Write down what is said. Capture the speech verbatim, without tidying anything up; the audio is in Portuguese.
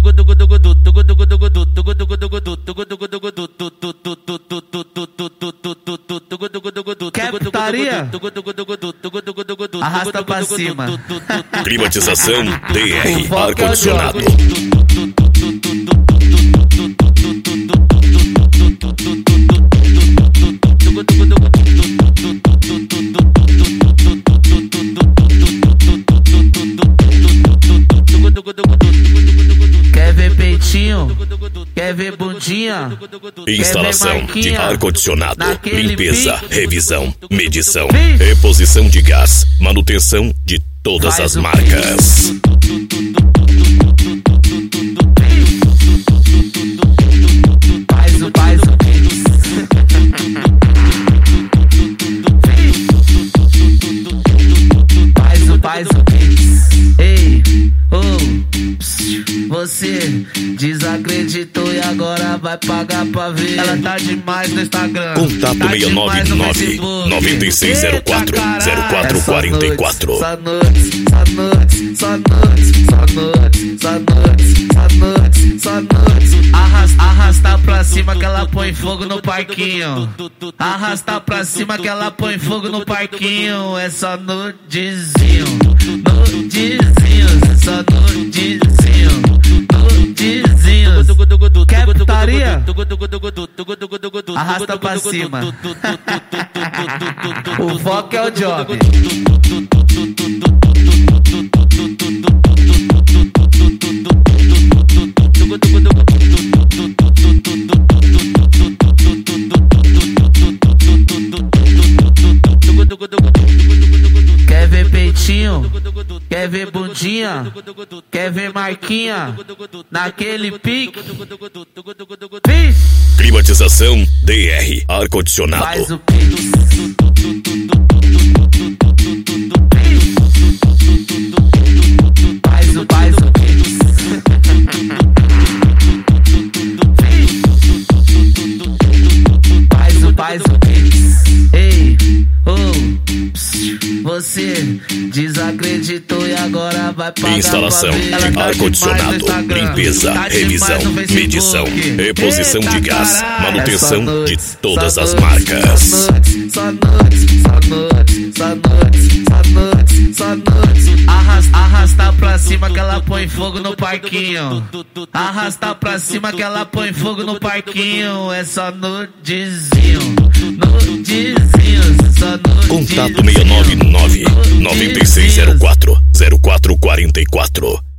Quer putaria? Arrasta pra cima. Climatização D R, ar-condicionado. Quer ver peitinho? Quer ver bundinha? Instalação de ar-condicionado, limpeza, pique? revisão, medição, reposição de gás, manutenção de todas as marcas. Faz o, faz o Faz o, faz o Ei, oh, psiu. Você desacreditou e agora vai pagar pra ver. Ela tá demais no Instagram. Contato tá seis nove nove, nove seis zero quatro, zero quatro quatro quatro. Só noite, só noite, só noite, só noite, só noite, só noite, só noite. Arrasta, arrasta pra cima que ela põe fogo no parquinho. Arrasta pra cima que ela põe fogo no parquinho. É só nudezinho, nudezinho, só nudezinho, nudezinho. Quer putaria? Arrasta pra cima. O foco é o job. Quer ver peitinho? Quer ver bundinha? Quer ver marquinha? Naquele pique? Climatização D R, ar-condicionado. Faz o pique. Faz o, faz o pique. Faz o, faz o pique. Ei, oh, psiu. Você desacreditou e agora vai pagar. Instalação de ar-condicionado, limpeza, revisão, medição, reposição de gás, manutenção de todas as marcas. Só noite, só noite, só noite, só noite, só noite. Arrasta, arrasta pra cima que ela põe fogo no parquinho. Arrasta pra cima que ela põe fogo no parquinho. É só nudezinho, nudezinho, só nudezinho. Contato seis nove nove, nove seis zero quatro, zero quatro quatro quatro.